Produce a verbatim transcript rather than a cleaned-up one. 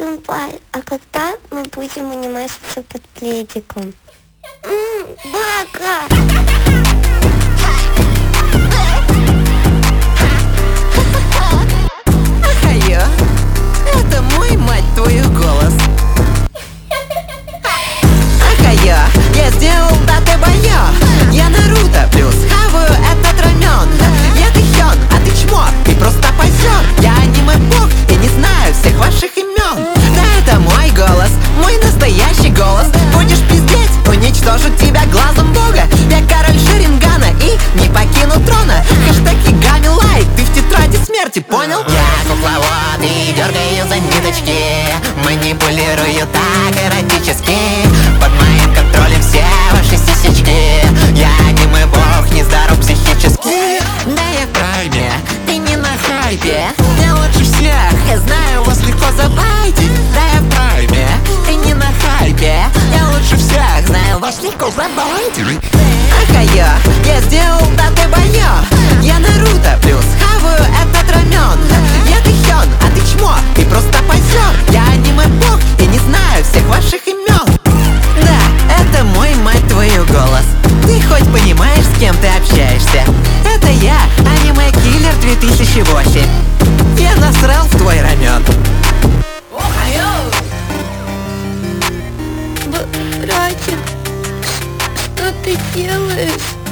Сэмпай, а когда мы будем анимешиться под пледиком? Ммм, Бака! Ахайо, это мой, мать твою, голос. Ахайо, я сделал даты байо. Я Наруто плюс хаваю этот рамен. Я ты Хён, а ты чмо, ты просто позер. Я аниме-бог и не знаю всех ваших имен. Да это мой голос, мой настоящий голос. Будешь пиздеть, уничтожу тебя глазом бога. Я король Шарингана и не покину трона. Хэштег Игами лайк, ты в тетради смерти, понял? Я кукловод и дергаю за ниточки. Манипулирую так эротически. Под моим контролем все ваши сисечки. Я аниме-бог, нездоров психически. Да я в прайме, ты не на хайпе. Я лучше всех, я знаю, вас легко забайтить. Да я в прайме, ты не на хайпе. Я лучше всех, знаю, вас легко забайтить. Ахайо, я сделал даты байо. Я Наруто плюс хаваю этот рамен. Я ты Хён, а ты чмо, ты просто позер. Я аниме-бог и не знаю всех ваших имен. Да, это мой, мать твою, голос. Ты хоть понимаешь, с кем ты общаешься? Это я, аниме-киллер две тысячи восемь. Я насрал в твой рамен. Братик, что ты делаешь?